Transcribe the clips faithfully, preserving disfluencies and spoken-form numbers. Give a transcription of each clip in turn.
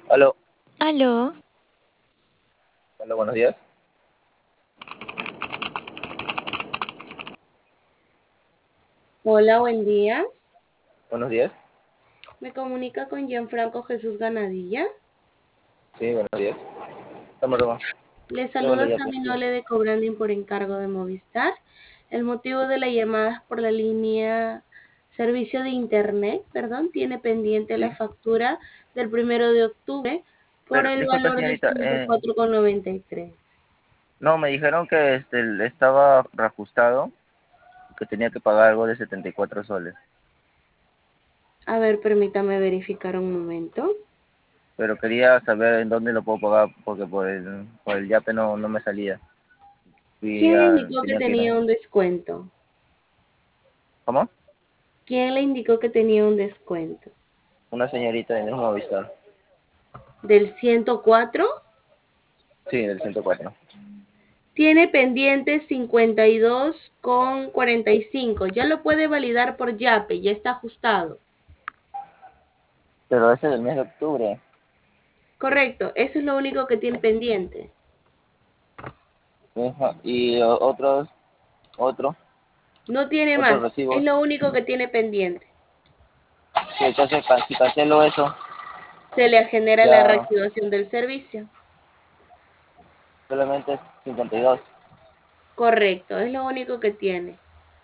Aló, Aló, aló, buenos días. Hola, buen día. Buenos días. Me comunica con Gianfranco Jesús Ganadilla. Sí, buenos días. Toma, toma. Le Llévalo saluda ya, pues, Sami sí. Nole de Cobranding por encargo de Movistar. El motivo de la llamada es por la línea servicio de internet, perdón, tiene pendiente la Sí. factura del primero de octubre por Pero, el disculpe, valor de señorita. ciento eh, cuatro con noventa y tres. no, me dijeron que este estaba reajustado, que tenía que pagar algo de setenta y cuatro soles. A ver, permítame verificar un momento. Pero quería saber en dónde lo puedo pagar, porque por el, por el Yape no, no me salía. Fui ¿Quién le a, indicó que tenía que ir a... tenía un descuento? ¿Cómo? ¿Quién le indicó que tenía un descuento? Una señorita de mismo Movistar. ¿Del ciento cuatro? Sí, del ciento cuatro. Tiene pendiente cincuenta y dos con cuarenta y cinco. Ya lo puede validar por Yape, ya está ajustado. Pero ese es del mes de octubre. Correcto, eso es lo único que tiene pendiente. Ajá. Y o- otros, otro, No tiene otros más, es recibos. lo único que tiene pendiente. Sí, entonces, ca- si cancelo eso, Se le genera la ya reactivación del servicio. solamente es cincuenta y dos. Correcto, es lo único que tiene.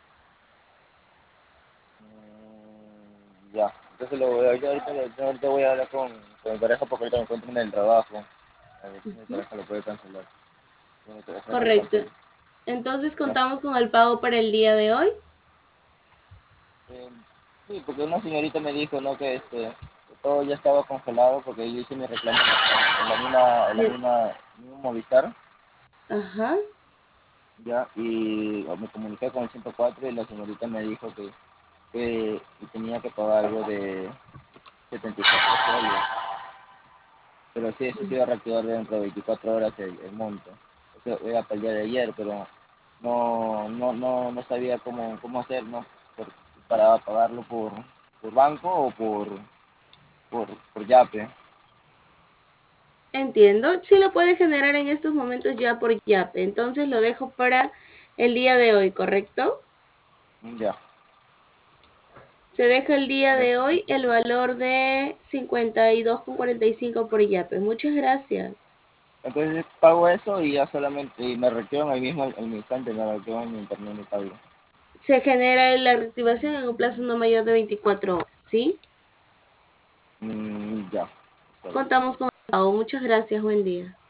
Mm, ya, entonces lo voy a, yo ahorita, yo ahorita voy a hablar con, con mi pareja porque ahorita me encuentro en el trabajo. A ver si mi Ujú. pareja lo puede cancelar. Bueno, te dejo que Correcto. cancele. Entonces Ya. contamos con el pago para el día de hoy. Eh, sí, porque una señorita me dijo, ¿no? Que este, que todo ya estaba congelado porque yo hice mi reclamo en la misma, en la Bien. misma, mismo Movistar, Ajá. ya, y me comuniqué con el ciento cuatro y la señorita me dijo que, que, que tenía que pagar algo de setenta y cuatro soles. Pero sí, eso se iba a reactivar dentro de veinticuatro horas el, el monto. Eso era para el día de ayer, pero no, no, no, no sabía cómo, cómo hacer, ¿no? Por- para pagarlo por, por banco o por, por, por Yape. Entiendo. Sí lo puede generar en estos momentos ya por Yape. Entonces lo dejo para el día de hoy, ¿correcto? Ya, Se deja el día ya. de hoy el valor de cincuenta y dos con cuarenta y cinco por Yape. Muchas gracias. Entonces pago eso y ya solamente, y me reactivan ahí mismo, en mi instante, me reactivan mi internet y pago. Se genera la reactivación en un plazo no mayor de veinticuatro horas, ¿sí? Mm, ya, está bien. Contamos con el pago. Muchas gracias. Buen día.